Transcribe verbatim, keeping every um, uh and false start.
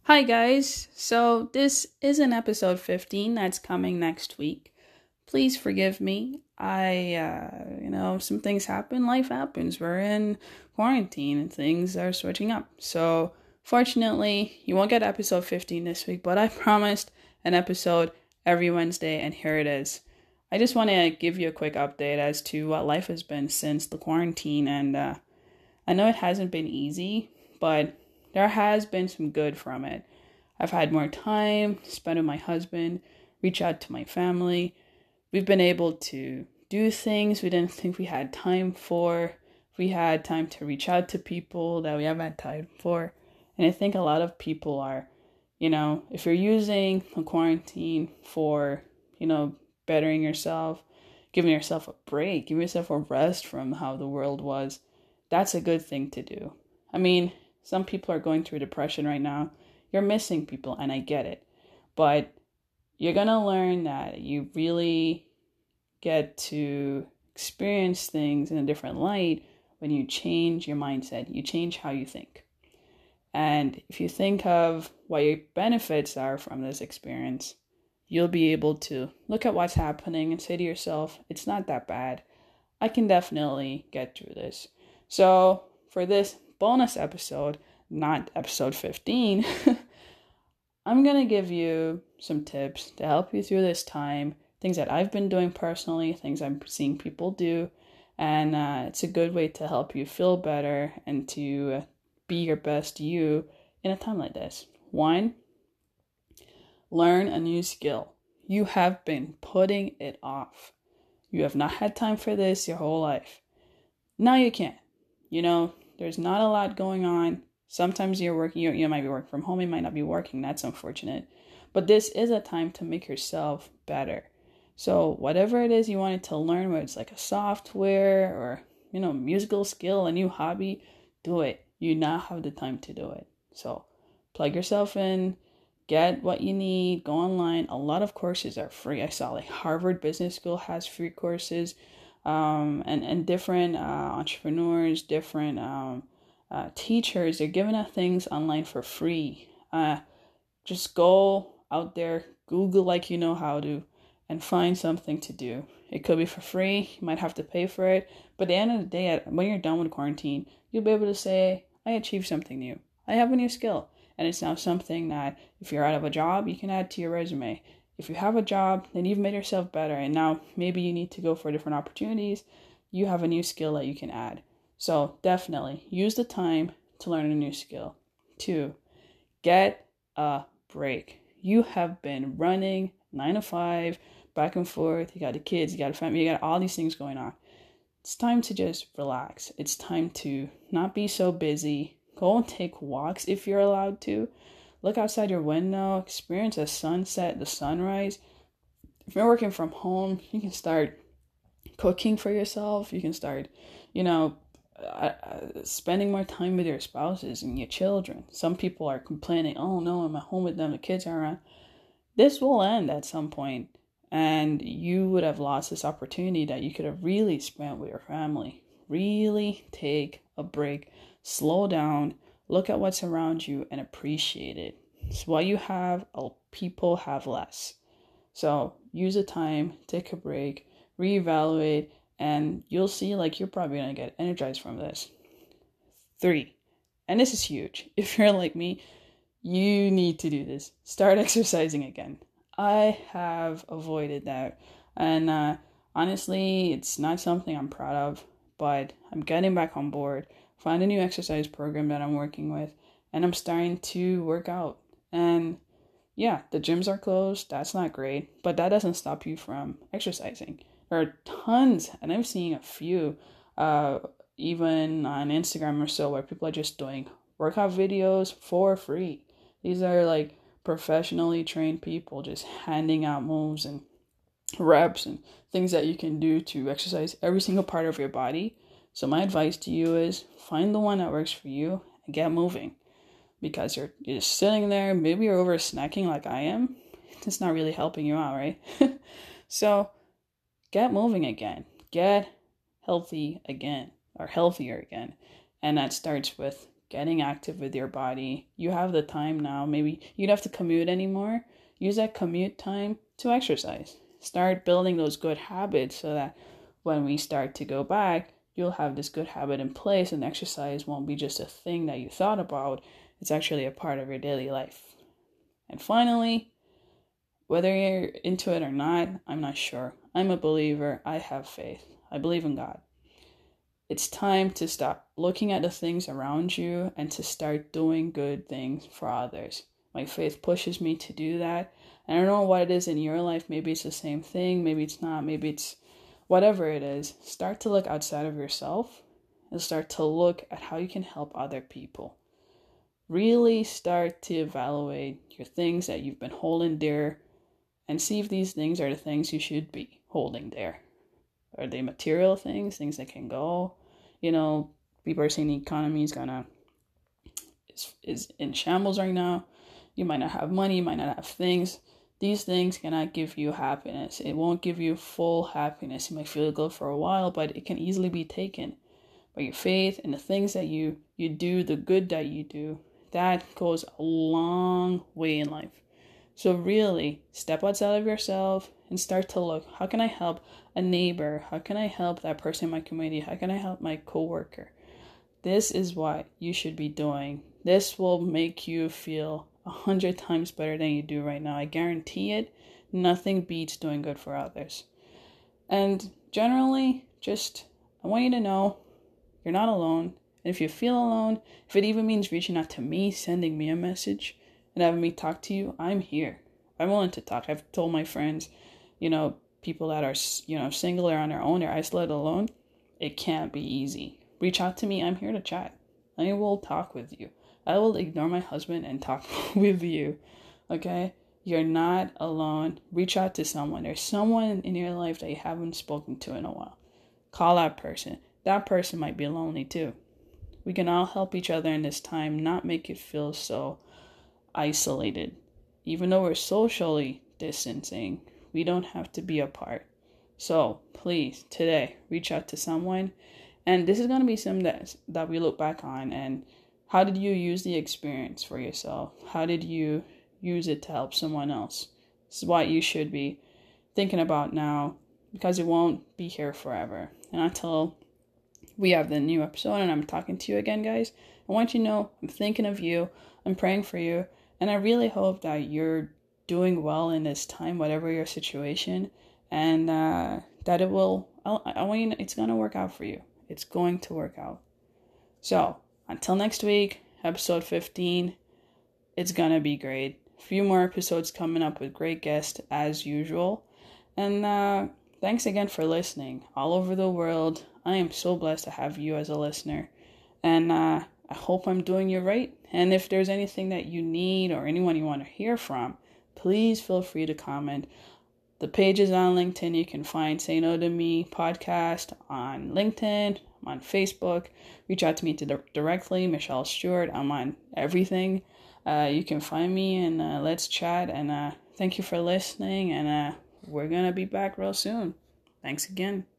Hi, guys. So, this is an episode fifteen that's coming next week. Please forgive me. I, uh, you know, some things happen, life happens. We're in quarantine and things are switching up. So, fortunately, you won't get episode fifteen this week, but I promised an episode every Wednesday, and here it is. I just want to give you a quick update as to what life has been since the quarantine, and uh, I know it hasn't been easy, but there has been some good from it. I've had more time to spend with my husband, reach out to my family. We've been able to do things we didn't think we had time for. We had time to reach out to people that we haven't had time for. And I think a lot of people are, you know, if you're using the quarantine for, you know, bettering yourself, giving yourself a break, giving yourself a rest from how the world was, that's a good thing to do. I mean, some people are going through depression right now. You're missing people, and I get it. But you're going to learn that you really get to experience things in a different light when you change your mindset. You change how you think. And if you think of what your benefits are from this experience, you'll be able to look at what's happening and say to yourself, it's not that bad. I can definitely get through this. So for this bonus episode, not episode fifteen, I'm going to give you some tips to help you through this time, things that I've been doing personally, things I'm seeing people do, and uh, it's a good way to help you feel better and to uh, be your best you in a time like this. One, learn a new skill. You have been putting it off. You have not had time for this your whole life. Now you can. You know, there's not a lot going on. Sometimes you're working, you, you might be working from home, you might not be working. That's unfortunate. But this is a time to make yourself better. So whatever it is you wanted to learn, whether it's like a software or, you know, musical skill, a new hobby, do it. You now have the time to do it. So plug yourself in, get what you need, go online. A lot of courses are free. I saw like Harvard Business School has free courses. Um, and, and different uh, entrepreneurs, different um, uh, teachers, they're giving out things online for free. Uh, just go out there, Google like you know how to, and find something to do. It could be for free. You might have to pay for it. But at the end of the day, when you're done with quarantine, you'll be able to say, I achieved something new. I have a new skill. And it's now something that if you're out of a job, you can add to your resume. If you have a job, then you've made yourself better. And now maybe you need to go for different opportunities. You have a new skill that you can add. So definitely use the time to learn a new skill. Two, get a break. You have been running nine to five, back and forth. You got the kids, you got a family, you got all these things going on. It's time to just relax. It's time to not be so busy. Go and take walks if you're allowed to. Look outside your window, experience a sunset, the sunrise. If you're working from home, you can start cooking for yourself. You can start, you know, uh, spending more time with your spouses and your children. Some people are complaining, oh no, I'm at home with them, the kids are around. This will end at some point, and you would have lost this opportunity that you could have really spent with your family. Really take a break, slow down, look at what's around you and appreciate it. So what you have, people have less. So use the time, take a break, reevaluate, and you'll see like you're probably going to get energized from this. Three, and this is huge. If you're like me, you need to do this. Start exercising again. I have avoided that. And uh, honestly, it's not something I'm proud of, but I'm getting back on board. Find a new exercise program that I'm working with, and I'm starting to work out. And yeah, the gyms are closed. That's not great, but that doesn't stop you from exercising. There are tons, and I'm seeing a few, uh, even on Instagram or so, where people are just doing workout videos for free. These are like professionally trained people just handing out moves and reps and things that you can do to exercise every single part of your body. So my advice to you is find the one that works for you and get moving, because you're, you're just sitting there. Maybe you're over snacking like I am. It's not really helping you out, right? So get moving again. Get healthy again, or healthier again. And that starts with getting active with your body. You have the time now. Maybe you don't have to commute anymore. Use that commute time to exercise. Start building those good habits so that when we start to go back, you'll have this good habit in place, and exercise won't be just a thing that you thought about. It's actually a part of your daily life. And finally, whether you're into it or not, I'm not sure. I'm a believer. I have faith. I believe in God. It's time to stop looking at the things around you and to start doing good things for others. My faith pushes me to do that. And I don't know what it is in your life. Maybe it's the same thing. Maybe it's not. Maybe it's whatever it is. Start to look outside of yourself and start to look at how you can help other people. Really start to evaluate your things that you've been holding dear and see if these things are the things you should be holding dear. Are they material things, things that can go? You know, people are saying the economy is gonna is, is in shambles right now. You might not have money, you might not have things. These things cannot give you happiness. It won't give you full happiness. You might feel good for a while, but it can easily be taken. But your faith and the things that you, you do, the good that you do, that goes a long way in life. So really, step outside of yourself and start to look, how can I help a neighbor? How can I help that person in my community? How can I help my coworker? This is what you should be doing. This will make you feel a hundred times better than you do right now. I guarantee it. Nothing beats doing good for others. And generally, just, I want you to know you're not alone. And if you feel alone, if it even means reaching out to me, sending me a message, and having me talk to you, I'm here. I'm willing to talk. I've told my friends, you know, people that are, you know, single or on their own or isolated alone, it can't be easy. Reach out to me. I'm here to chat. I will talk with you. I will ignore my husband and talk with you. Okay? You're not alone. Reach out to someone. There's someone in your life that you haven't spoken to in a while. Call that person. That person might be lonely too. We can all help each other in this time, not make it feel so isolated. Even though we're socially distancing, we don't have to be apart. So please, today, reach out to someone. And this is going to be something that, that we look back on. And how did you use the experience for yourself? How did you use it to help someone else? This is what you should be thinking about now, because it won't be here forever. And until we have the new episode and I'm talking to you again, guys, I want you to know I'm thinking of you. I'm praying for you. And I really hope that you're doing well in this time, whatever your situation, and uh, that it will, I, I want you to, it's going to work out for you. It's going to work out. So until next week, episode fifteen, it's going to be great. A few more episodes coming up with great guests as usual. And uh, thanks again for listening all over the world. I am so blessed to have you as a listener. And uh, I hope I'm doing you right. And if there's anything that you need or anyone you want to hear from, please feel free to comment. The page is on LinkedIn. You can find Say No to Me podcast on LinkedIn. I'm on Facebook. Reach out to me to directly, Michelle Stewart. I'm on everything. Uh, you can find me and uh, let's chat. And uh, thank you for listening. And uh, we're going to be back real soon. Thanks again.